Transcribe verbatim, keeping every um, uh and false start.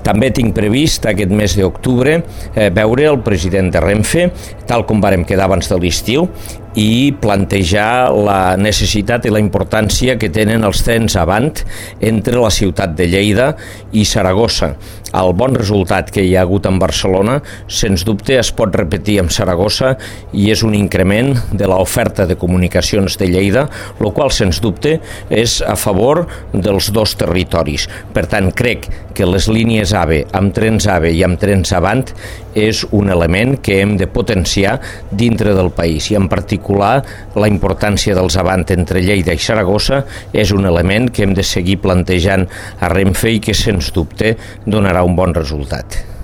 També tinc previst aquest mes d'octubre eh, veure el president de Renfe, tal com vàrem quedar abans de l'estiu, i plantejar la necessitat i la importància que tenen els trens avant entre la ciutat de Lleida i Saragossa. El bon resultat que hi ha hagut en Barcelona, sens dubte, es pot repetir en Saragossa i és un increment de l'oferta de comunicacions de Lleida, el qual, sens dubte, és a favor dels dos territoris. Per tant, crec que les línies AVE amb trens AVE i amb trens avant és un element que hem de potenciar dintre del país i en particular la importància dels avant entre Lleida i Saragossa és un element que hem de seguir plantejant a Renfe i que sens dubte donarà un bon resultat.